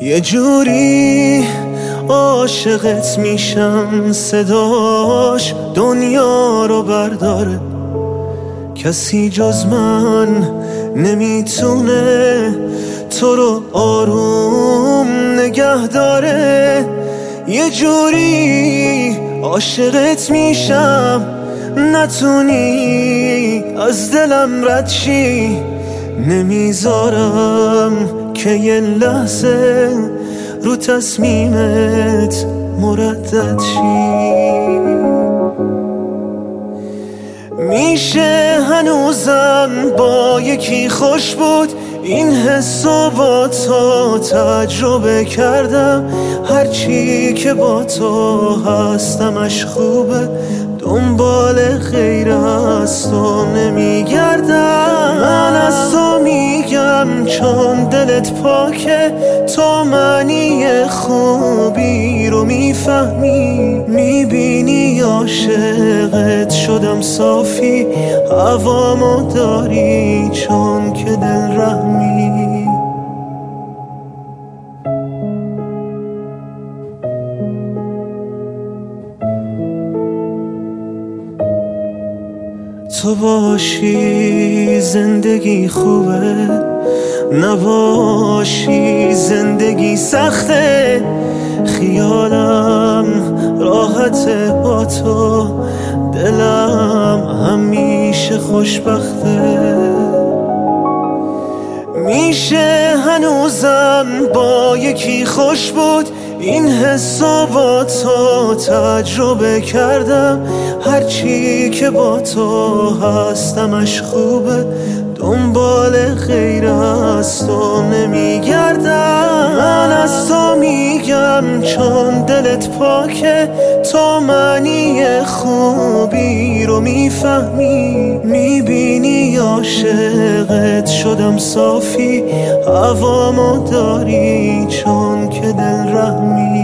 یه جوری عاشقت میشم صداش دنیا رو برداره، کسی جز من نمیتونه تو رو آروم نگه داره. یه جوری عاشقت میشم نتونی از دلم رد شی، نمیذارم که یه لحظه رو تصمیمت مردد شی. میشه هنوزم با یکی خوش بود، این حسو با تو تجربه کردم. هرچی که با تو هستمش خوبه، دنبال غیر از تو نمیگردم. من از تو میگم چون دلت پاکه، تو معنی خوبی رو میفهمی، میبینی عاشقت شدم صافی، هوامو داری چون که دل رحمی. تو باشی زندگی خوبه، نباشی زندگی سخته. خیالم راحته با تو، دلم همیشه خوشبخته. میشه هنوزم با یکی خوش بود، این حسو با تو تجربه کردم. هرچی که با تو هستمش خوبه، دنبال غیر از تو نمیگردم. من از تو میگم چون دلت پاکه، تو معنی خوبی رو میفهمی، میبینی عاشقت شدم صافی، هوامو داری چون که دل رحمی.